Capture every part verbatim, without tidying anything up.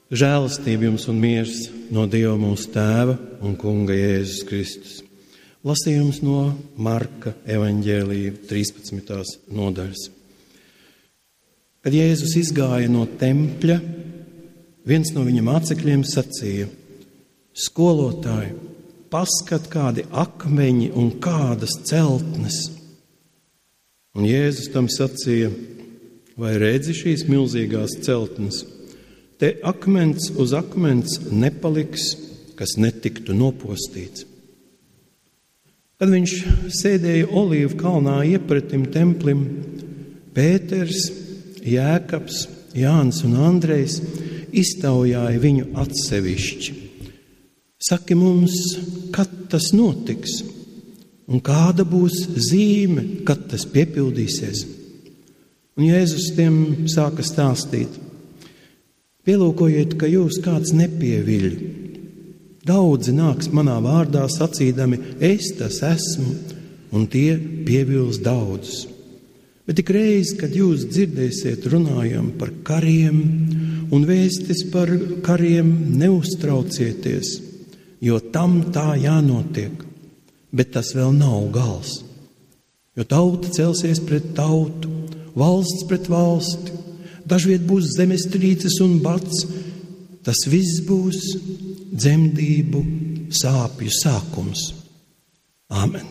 Žēlastība jums un miers no Dieva mūsu Tēva un Kunga Jēzus Kristus. Lasījums no Marka evaņģēlija trīspadsmitās nodaļas. Kad Jēzus izgāja no tempļa, viens no viņa mācekļiem sacīja: Skolotāji, paskat, kādi akmeņi un kādas celtnes. Un Jēzus tam sacīja: vai redzi šīs milzīgās celtnes? Te akmens uz akmens nepaliks, kas netiktu nopostīts. Kad viņš sēdēja Olīvu kalnā iepretim templim, Pēters, Jēkabs, Jānis un Andrejs iztaujāja viņu atsevišķi. Saki mums, kad tas notiks, un kāda būs zīme, kad tas piepildīsies? Un Jēzus tiem sāka stāstīt: Pielūkojiet, ka jūs kāds nepieviļ. Daudzi nāks manā vārdā sacīdami: es tas esmu, un tie pievils daudzus. Bet tik reiz, kad jūs dzirdēsiet runājam par kariem un vēstis par kariem, neuztraucieties, jo tam tā jānotiek. Bet tas vēl nav gals. Jo tauta celsies pret tautu, valsts pret valsti. Dažviet būs zemestrīces un bats, tas viss būs dzemdību sāpju sākums. Āmen.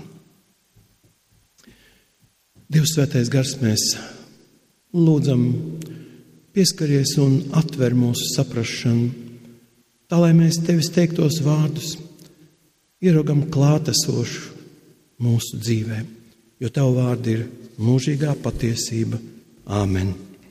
Dievs svētais gars, mēs lūdzam, pieskaries un atver mūsu saprašanu, tā lai mēs tevis teiktos vārdus ieraugam klātesošu mūsu dzīvē, jo tavu vārdi ir mūžīgā patiesība. Āmen.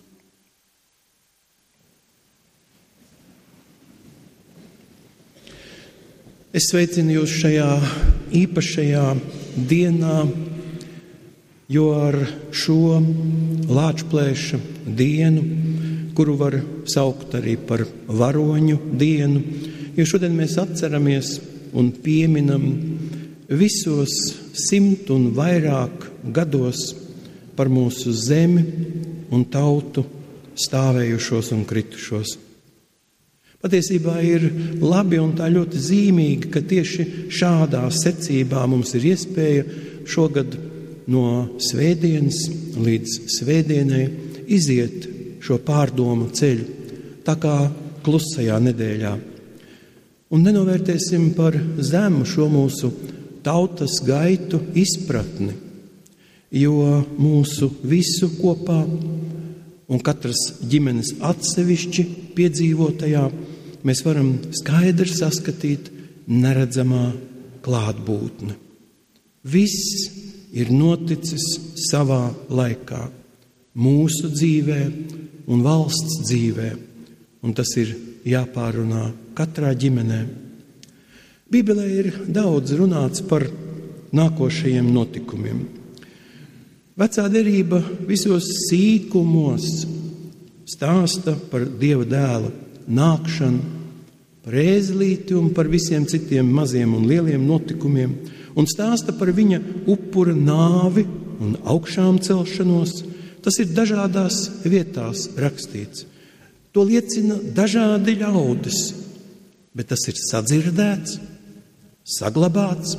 Es sveicinu jūs šajā īpašajā dienā, jo ar šo Lāčplēša dienu, kuru var saukt arī par varoņu dienu, jo šodien mēs atceramies un pieminam visos simt un vairāk gados par mūsu zemi un tautu stāvējušos un kritušos. Patiesībā ir labi un tā ļoti zīmīgi, ka tieši šādā secībā mums ir iespēja šogad no svētdienas līdz svētdienai iziet šo pārdomu ceļu, tā kā klusajā nedēļā. Un nenovērtēsim par zemu šo mūsu tautas gaitu izpratni, jo mūsu visu kopā un katras ģimenes atsevišķi piedzīvotajā mēs varam skaidri saskatīt neredzamā klātbūtne. Viss ir noticis savā laikā, mūsu dzīvē un valsts dzīvē, un tas ir jāpārunā katrā ģimenē. Bībelē ir daudz runāts par nākošajiem notikumiem. Vecā derība visos sīkumos stāsta par Dieva dēla nākšanu, par ēzelīti un par visiem citiem maziem un lieliem notikumiem, un stāsta par viņa upura nāvi un augšām celšanos. Tas ir dažādās vietās rakstīts. To liecina dažādi ļaudis, bet tas ir sadzirdēts, saglabāts.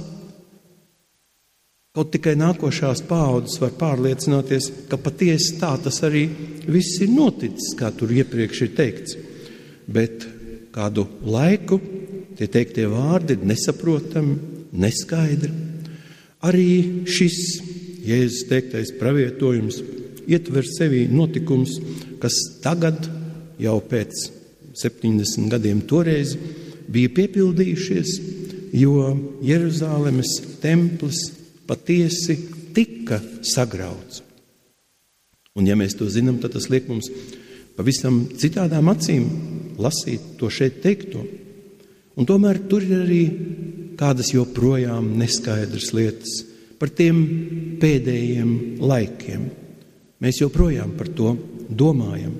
Kaut tikai nākošās paaudzes var pārliecināties, ka patiesi tā tas arī viss ir noticis, kā tur iepriekš ir teikts. Bet kādu laiku tie teiktie vārdi ir nesaprotami, neskaidri. Arī šis Jēzus teiktais pravietojums ietver sevī notikums, kas tagad, jau pēc septiņdesmit gadiem toreiz, bija piepildījušies, jo Jeruzālemes templis patiesi tika sagrauts. Un ja mēs to zinām, tad tas liek mums pavisam citādām acīm lasīt to šeit teikto. Un tomēr tur ir arī kādas joprojām neskaidras lietas par tiem pēdējiem laikiem. Mēs joprojām par to domājam.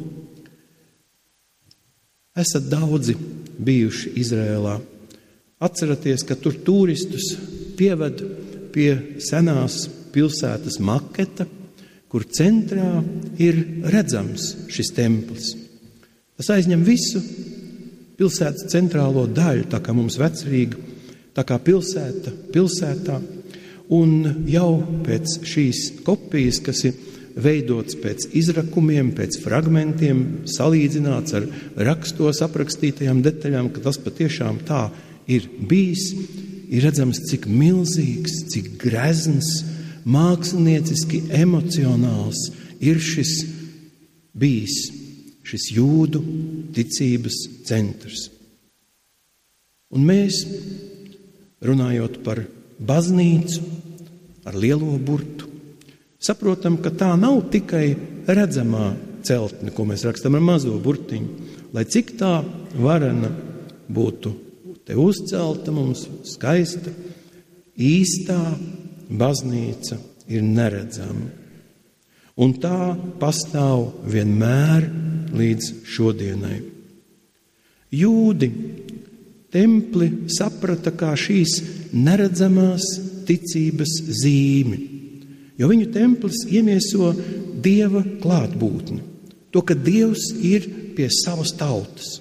Esat daudzi bijuši Izrēlā. Atceraties, ka tur turistus pieved pie senās pilsētas maketa, kur centrā ir redzams šis templis. Tas aizņem visu pilsētas centrālo daļu, tā kā mums Vecrīga, tā kā pilsēta pilsētā. Un jau pēc šīs kopijas, kas ir veidots pēc izrakumiem, pēc fragmentiem, salīdzināts ar rakstos aprakstītajām detaļām, ka tas patiešām tā ir bijis, ir redzams, cik milzīgs, cik grezns, mākslinieciski emocionāls ir šis bijis, šis jūdu ticības centrs. Un mēs, runājot par baznīcu ar lielo burtu, saprotam, ka tā nav tikai redzamā celtne, ko mēs rakstam ar mazo burtiņu, lai cik tā varena būtu te uzcelta mums, skaista, īstā baznīca ir neredzama. Un tā pastāv vienmēr līdz šodienai. Jūdi templi saprata kā šīs neredzamās ticības zīmi, jo viņu templis iemieso Dieva klātbūtni, to, ka Dievs ir pie savas tautas.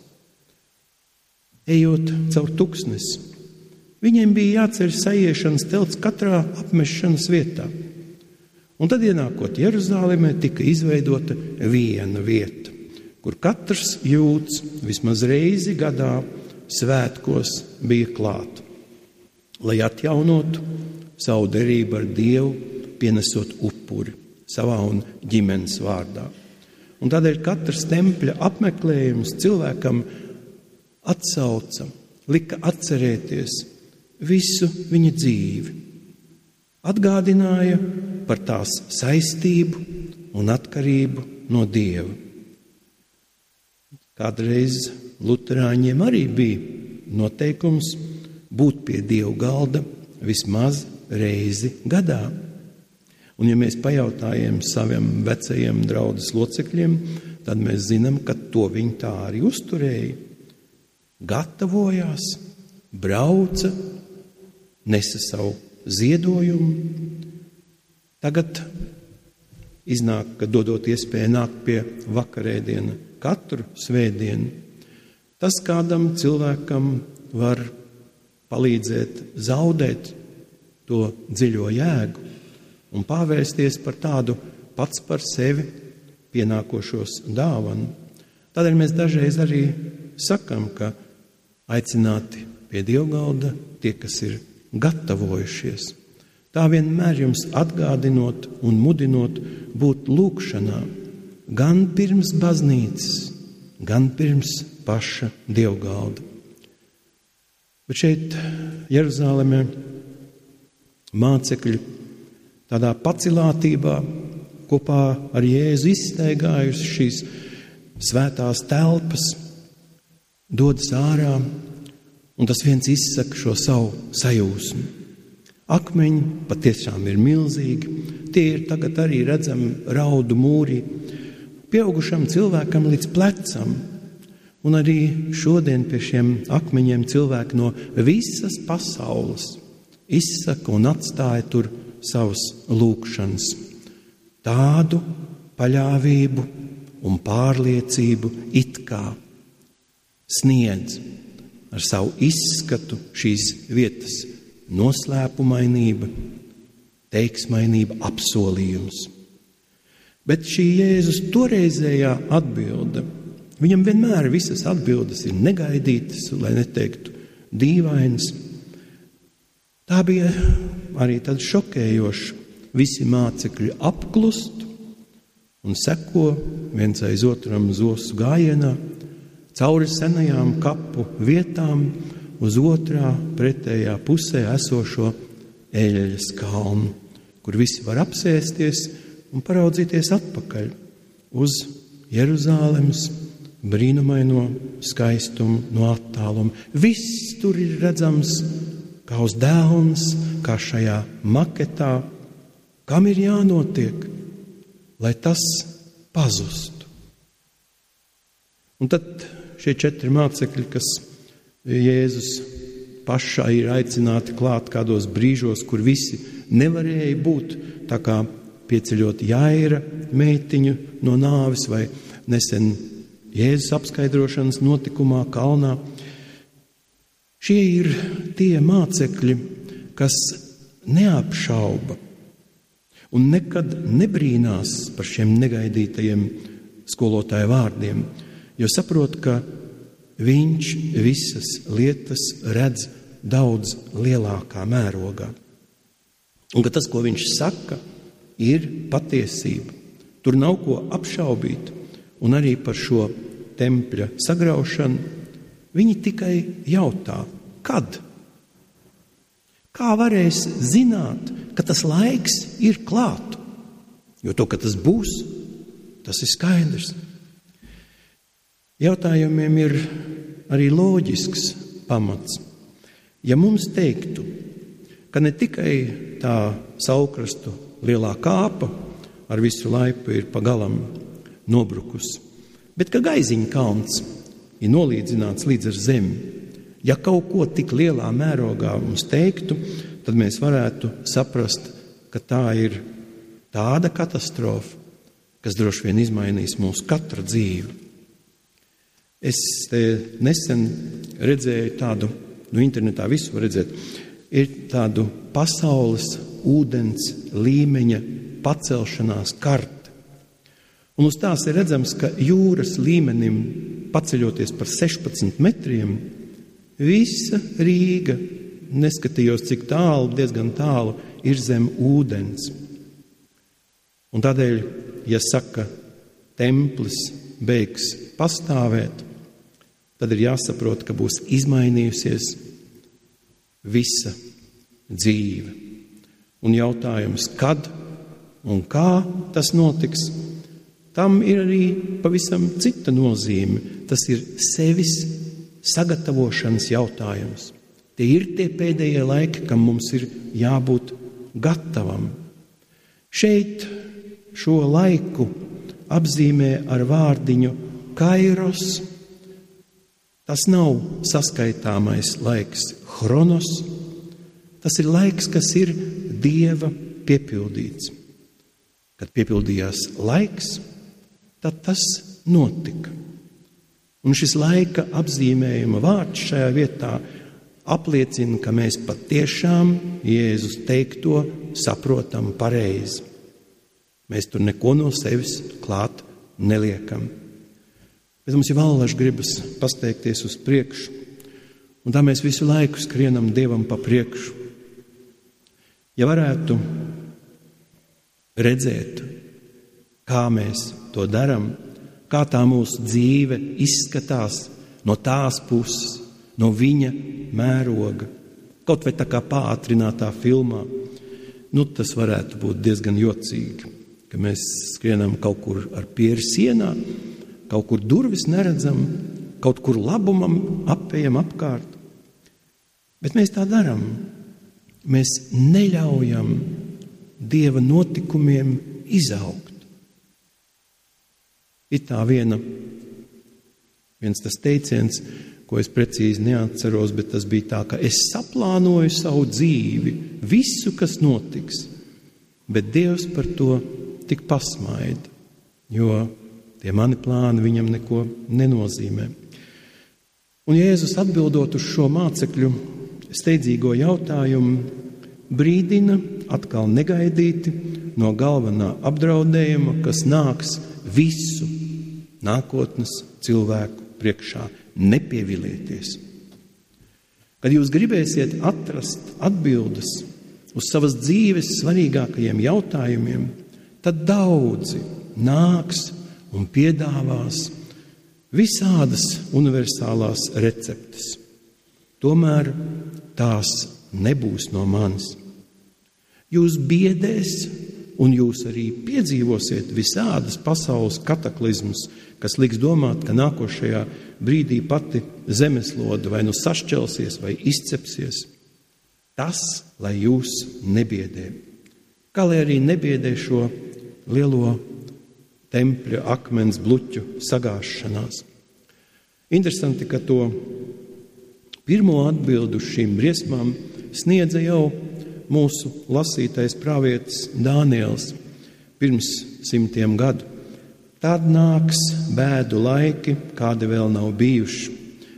Ejot caur tuksnesi, viņiem bija jāceļ saiešanas telts katrā apmešanas vietā. Un tad, ienākot Jeruzālēmē, tika izveidota viena vieta, kur katrs jūds vismaz reizi gadā svētkos bija klāt, lai atjaunotu savu derību ar Dievu, pienesot upuri savā un ģimenes vārdā. Un tādēļ katrs tempļa apmeklējums cilvēkam atsauca, lika atcerēties visu viņa dzīvi, atgādināja par tās saistību un atkarību no Dieva. Kādreiz luterāņiem arī bija noteikums būt pie Dieva galda vismaz reizi gadā. Un ja mēs pajautājam saviem vecajiem draudzes locekļiem, tad mēs zinām, ka to viņi tā arī uzturēja. Gatavojās, brauca, nesa savu ziedojumu. Tagad iznāk, ka dodot iespēju nākt pie vakarēdiena katru svētdienu, tas kādam cilvēkam var palīdzēt zaudēt to dziļo jēgu un pārvērsties par tādu pats par sevi pienākošos dāvanu. Tādēļ mēs dažreiz arī sakam, ka aicināti pie dievgalda tie, kas ir gatavojušies. Tā vienmēr jums atgādinot un mudinot būt lūgšanā, gan pirms baznīcas, gan pirms paša dievgalda. Bet šeit Jeruzālēmē mācekļi tādā pacilātībā kopā ar Jēzu izstaigājuši šīs svētās telpas, dodas ārā, un tas viens izsaka šo savu sajūsmu. Akmeņi patiešām ir milzīgi, tie ir tagad arī redzami raudu mūrī, pieaugušam cilvēkam līdz plecam, un arī šodien pie šiem akmeņiem cilvēki no visas pasaules izsaka un atstāja tur savas lūgšanas. Tādu paļāvību un pārliecību it kā sniedz ar savu izskatu šīs vietas noslēpumainība, teiksmainība, apsolījums. Bet šī Jēzus toreizējā atbilde, viņam vienmēr visas atbildes ir negaidītas, lai neteiktu dīvainas. Tā bija arī tad šokējoša. Visi mācekļi apklust un seko viens aiz otram zosu gājienā, cauri senajām kapu vietām uz otrā pretējā pusē esošo Eļļas kalnu, kur visi var apsēsties un paraudzīties atpakaļ uz Jeruzālemes brīnumaino skaistumu no attāluma. Viss tur ir redzams kā uz dēlnes, kā šajā maketā, kam ir jānotiek, lai tas pazustu. Un tad šie četri mācekļi, kas Jēzus pašā ir aicināti klāt kādos brīžos, kur visi nevarēja būt, tā kā pieceļot Jaira meitiņu no nāves vai nesen Jēzus apskaidrošanas notikumā kalnā, Šie ir tie mācekļi, kas neapšauba un nekad nebrīnās par šiem negaidītajiem skolotāja vārdiem, jo saprot, ka viņš visas lietas redz daudz lielākā mērogā. Un ka tas, ko viņš saka, ir patiesība. Tur nav ko apšaubīt. Un arī par šo tempļa sagraušanu viņi tikai jautā, kad? Kā varēs zināt, ka tas laiks ir klāt? Jo to, ka tas būs, tas ir skaidrs. Jautājumiem ir arī loģisks pamats. Ja mums teiktu, ka ne tikai tā saulkrastu lielā kāpa ar visu laipu ir pagalam nobrukusi, bet ka Gaiziņa kalns ir nolīdzināts līdz ar zemi, ja kaut ko tik lielā mērogā mums teiktu, tad mēs varētu saprast, ka tā ir tāda katastrofa, kas droši vien izmainīs mūsu katra dzīvi. Es te nesen redzēju tādu, nu internetā visu var redzēt, ir tādu pasaules ūdens līmeņa pacelšanās karte. Un uz tās ir redzams, ka jūras līmenim paceļoties par sešpadsmit metriem, visa Rīga, neskatījos cik tālu, diezgan tālu, ir zem ūdens. Un tādēļ, ja saka, templis beigs pastāvēt, tad ir jāsaprot, ka būs izmainījusies visa dzīve. Un jautājums, kad un kā tas notiks, tam ir arī pavisam cita nozīme. Tas ir sevis sagatavošanas jautājums. Tie ir tie pēdējie laiki, kam mums ir jābūt gatavam. Šeit šo laiku apzīmē ar vārdiņu kairos. Tas nav saskaitāmais laiks chronos. Tas ir laiks, kas ir Dieva piepildīts. Kad piepildījās laiks, tad tas notika. Un šis laika apzīmējuma vārds šajā vietā apliecina, ka mēs patiešām Jēzus teikto saprotam pareizi. Mēs tur neko no sevis klāt neliekam. Bet mums ir valaži gribas pasteikties uz priekšu, un tā mēs visu laiku skrienam Dievam pa priekšu. Ja varētu redzēt, kā mēs to daram, kā tā mūsu dzīve izskatās no tās puses, no viņa mēroga, kaut vai tā kā pātrinātā filmā, nu tas varētu būt diezgan jocīgi, ka mēs skrienam kaut kur ar pieri sienā, kaut kur durvis neredzam, kaut kur labumam apējam apkārt. Bet mēs tā daram. Mēs neļaujam Dieva notikumiem izaugt. Ir tā viena, viens tas teiciens, ko es precīzi neatceros, bet tas bija tā, ka es saplānoju savu dzīvi, visu, kas notiks, bet Dievs par to tik pasmaida, jo tie mani plāni viņam neko nenozīmē. Un Jēzus atbildot uz šo mācekļu steidzīgo jautājumu, brīdina atkal negaidīti no galvenā apdraudējuma, kas nāks visu nākotnes cilvēku priekšā. Nepievilieties. Kad jūs gribēsiet atrast atbildes uz savas dzīves svarīgākajiem jautājumiem, tad daudzi nāks un piedāvās visādas universālās receptes. Tomēr tās nebūs no manis. Jūs biedēs un jūs arī piedzīvosiet visādas pasaules kataklizmus, kas liks domāt, ka nākošajā brīdī pati zemeslode vai nu sašķelsies vai izcepsies. Tas, lai jūs nebiedē. Kā lai arī nebiedē šo lielo tempļa akmens bluķu sagāšanās. Interesanti, ka to pirmo atbildu šīm briesmām sniedza jau mūsu lasītais pravietis Dāniels pirms simtiem gadu. Tad nāks bēdu laiki, kādi vēl nav bijuši.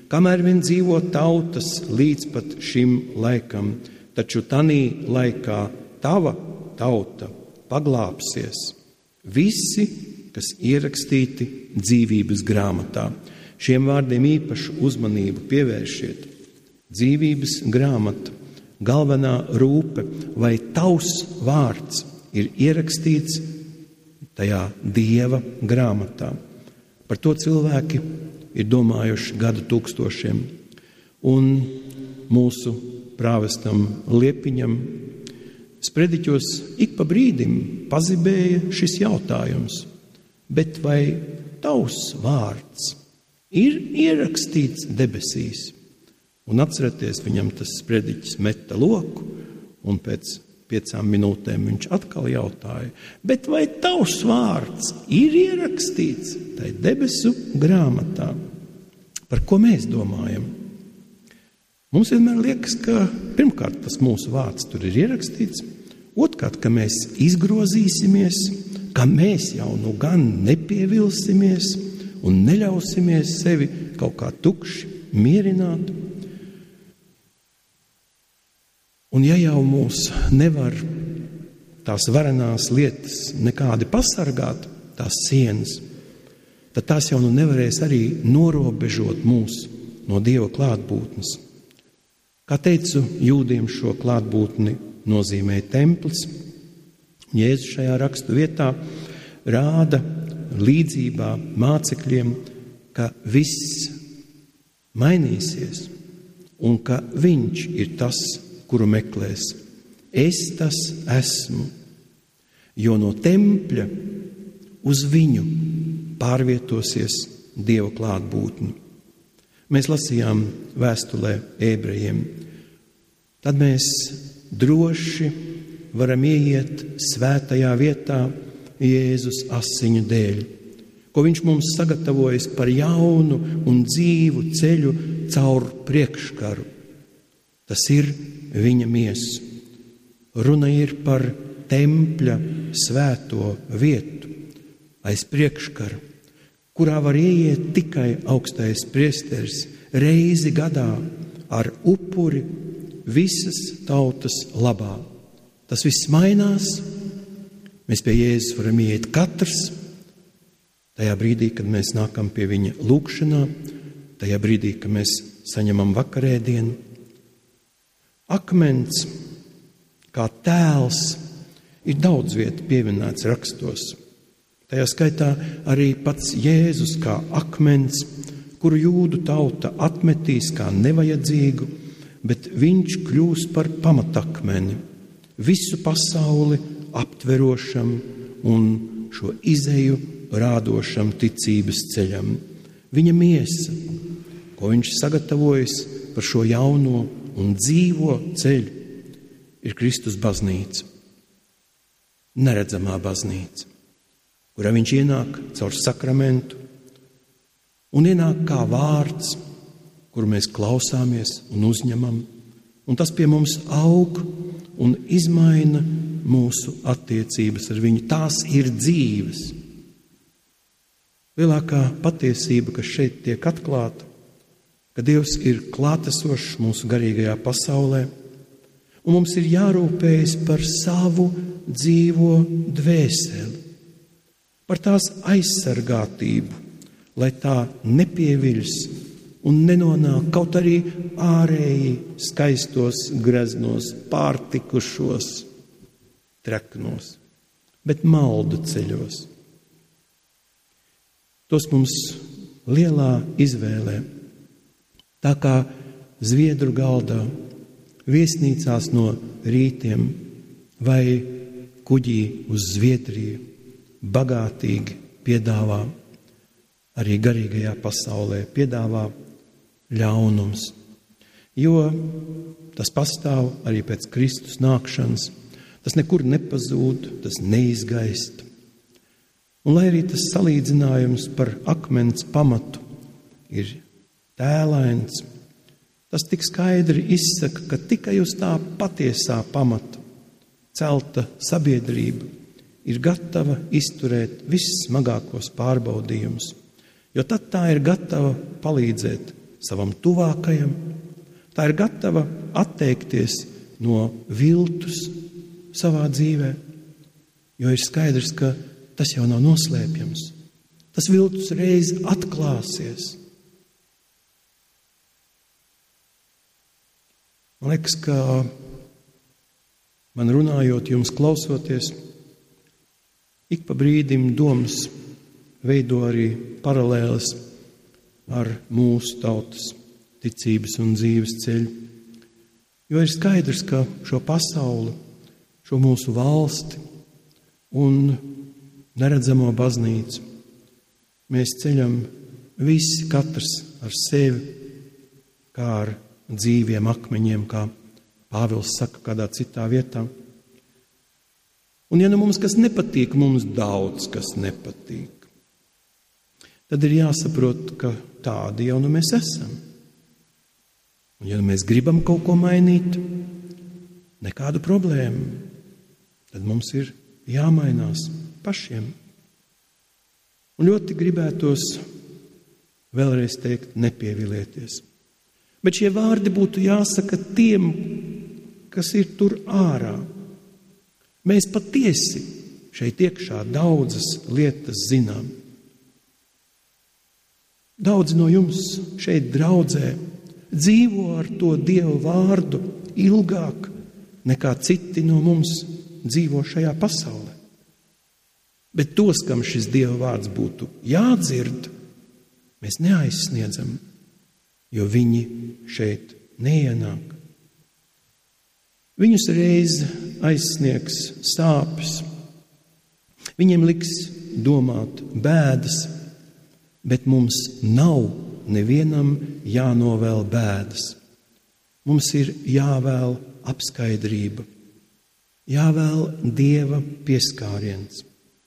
kamēr vien dzīvo tautas līdz pat šim laikam, taču tanī laikā tava tauta paglāpsies. Visi, kas ierakstīti dzīvības grāmatā. Šiem vārdiem īpašu uzmanību pievēršiet. Dzīvības grāmata, galvenā rūpe, vai tavs vārds ir ierakstīts tajā Dieva grāmatā. Par to cilvēki ir domājuši gadu tūkstošiem. Un mūsu prāvestam Liepiņam sprediķos ik pa brīdim pazibēja šis jautājums. Bet vai tavs vārds ir ierakstīts debesīs? Un atcerieties, viņam tas sprediķis meta roku, un pēc piecām minūtēm viņš atkal jautāja, bet vai tavs vārds ir ierakstīts tai debesu grāmatā? Par ko mēs domājam? Mums vienmēr liekas, ka pirmkārt tas mūsu vārds tur ir ierakstīts, otrkārt, ka mēs izgrozīsimies, ka mēs jau nu gan nepievilsimies un neļausimies sevi kaut kā tukši mierināt. Un ja jau mūs nevar tās varenās lietas nekādi pasargāt, tās sienas, tad tās jau nu nevarēs arī norobežot mūs no Dieva klātbūtnes. Kā teicu, jūdiem šo klātbūtni nozīmē templis. Jēzus šajā rakstu vietā rāda līdzībā mācekļiem, ka viss mainīsies un ka viņš ir tas, kuru meklēs. Es tas esmu, jo no tempļa uz viņu pārvietosies Dieva klātbūtne. Mēs lasījām vēstulē ebrejiem. Tad mēs droši varam ieiet svētajā vietā Jēzus asiņu dēļ, ko viņš mums sagatavojas par jaunu un dzīvu ceļu caur priekškaru. Tas ir viņa miesu. Runa ir par tempļa svēto vietu aiz priekškara, kurā var ieiet tikai augstais priesteris reizi gadā ar upuri visas tautas labā. Tas viss mainās. Mēs pie Jēzus varam ieiet katrs, tajā brīdī, kad mēs nākam pie viņa lūgšanā, tajā brīdī, kad mēs saņemam vakarēdienu. Akmens, kā tēls, ir daudz vietu pieminēts rakstos. Tajā skaitā arī pats Jēzus kā akmens, kuru jūdu tauta atmetīs kā nevajadzīgu, bet viņš kļūs par pamatakmeni, visu pasauli aptverošam un šo izeju rādošam ticības ceļam. Viņa miesa, ko viņš sagatavojas par šo jauno un dzīvo ceļu, ir Kristus baznīca, neredzamā baznīca, kurā viņš ienāk caur sakramentu un ienāk kā vārds, kuru mēs klausāmies un uzņemam, un tas pie mums aug un izmaina mūsu attiecības ar viņu. Tās ir dzīves. Lielākā patiesība, kas šeit tiek atklāta, ka Dievs ir klātesošs mūsu garīgajā pasaulē, un mums ir jārūpējas par savu dzīvo dvēseli, par tās aizsargātību, lai tā nepieviļs un nenonāk kaut arī ārēji skaistos greznos, pārtikušos treknos, bet maldu ceļos. Tos mums lielā izvēlē. Tā kā zviedru galdā, viesnīcās no rītiem vai kuģī uz Zviedriju bagātīgi piedāvā, arī garīgajā pasaulē piedāvā ļaunums. Jo tas pastāv arī pēc Kristus nākšanas, tas nekur nepazūd, tas neizgaist. Un lai arī tas salīdzinājums par akmens pamatu ir tēlains, tas tik skaidri izsaka, ka tikai uz tā patiesā pamata celta sabiedrība ir gatava izturēt vissmagākos pārbaudījumus, jo tad tā ir gatava palīdzēt savam tuvākajam. Tā ir gatava atteikties no viltus savā dzīvē, jo ir skaidrs, ka tas jau nav noslēpjams. Tas viltus reiz atklāsies. Man liekas, ka man runājot, jums klausoties, ik pa brīdim domas veido arī paralēles ar mūsu tautas ticības un dzīves ceļu. Jo ir skaidrs, ka šo pasauli, šo mūsu valsti un neredzamo baznīcu mēs ceļam visi katrs ar sevi, kā ar dzīviem akmeņiem, kā Pāvils saka kādā citā vietā. Un ja nu mums kas nepatīk, mums daudz kas nepatīk, tad ir jāsaprot, ka tādi jau nu mēs esam. Un ja nu mēs gribam kaut ko mainīt, nekādu problēmu, tad mums ir jāmainās pašiem. Un ļoti gribētos vēlreiz teikt, nepievilieties. Bet šie vārdi būtu jāsaka tiem, kas ir tur ārā. Mēs patiesi šeit iekšā daudzas lietas zinām. Daudz no jums šeit draudzē dzīvo ar to Dieva vārdu ilgāk nekā citi no mums dzīvo šajā pasaulē. Bet tos, kam šis Dieva vārds būtu jādzird, mēs neaizsniedzam, jo viņi šeit neienāk. Viņus reiz aizsniegs sāpes, viņiem liks domāt bēdas, bet mums nav nevienam jānovēl bēdas. Mums ir jāvēl apskaidrība, jāvēl Dieva pieskāriens.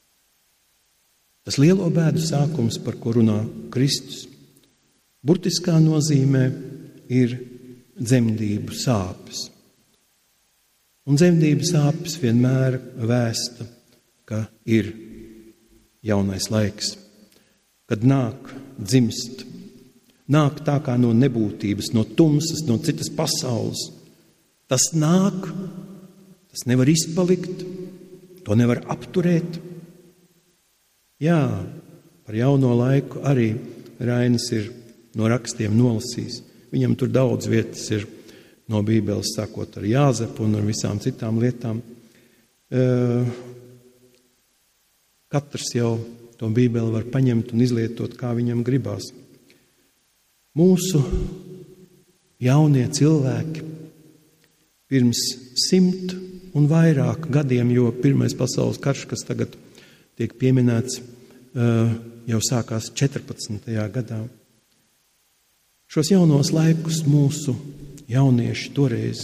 Tas lielo bēdu sākums, par ko runā Kristus, burtiskā nozīmē ir dzemdību sāpes. Un dzemdību sāpes vienmēr vēsta, ka ir jaunais laiks, kad nāk dzimst, nāk tā kā no nebūtības, no tumsas, no citas pasaules. Tas nāk, tas nevar izpalikt, to nevar apturēt. Jā, par jauno laiku arī Rainis ir no rakstiem nolasījis. Viņam tur daudz vietas ir no Bībeles, sākot ar Jāzepu un ar visām citām lietām. Katrs jau to Bībeli var paņemt un izlietot, kā viņam gribās. Mūsu jaunie cilvēki pirms simt un vairāk gadiem, jo Pirmais pasaules karš, kas tagad tiek pieminēts, jau sākās četrpadsmitajā gadā. Šos jaunos laikus mūsu jaunieši toreiz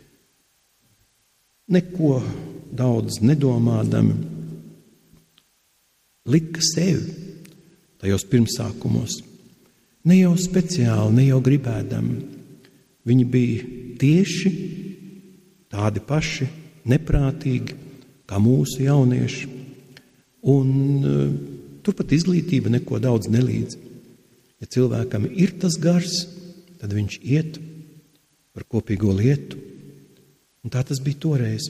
neko daudz nedomādami lika sevi tajos pirmsākumos. Ne jau speciāli, ne jau gribēdami. Viņi bija tieši tādi paši neprātīgi kā mūsu jaunieši. Un uh, turpat izglītība neko daudz nelīdz. Ja cilvēkam ir tas gars, tad viņš iet par kopīgo lietu. Un tā tas bija toreiz.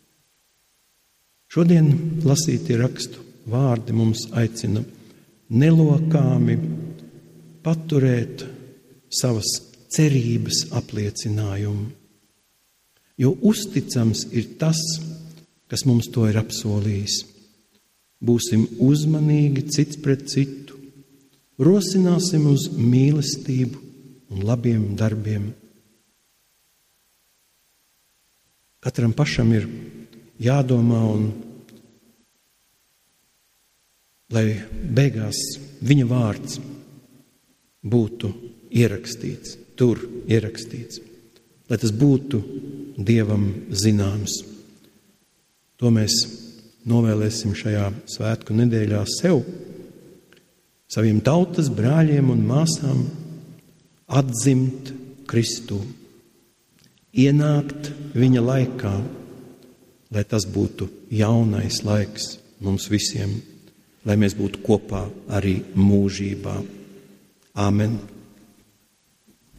Šodien lasītie rakstu vārdi mums aicina nelokāmi paturēt savas cerības apliecinājumu. Jo uzticams ir tas, kas mums to ir apsolījis. Būsim uzmanīgi cits pret citu, rosināsim uz mīlestību un labiem darbiem. Katram pašam ir jādomā, un lai beigās viņa vārds būtu ierakstīts, tur ierakstīts, lai tas būtu Dievam zināms. To mēs novēlēsim šajā svētku nedēļā sev, saviem tautas brāļiem un māsām atzimt Kristu, ienākt viņa laikā, lai tas būtu jaunais laiks mums visiem, lai mēs būtu kopā arī mūžībā. Āmen.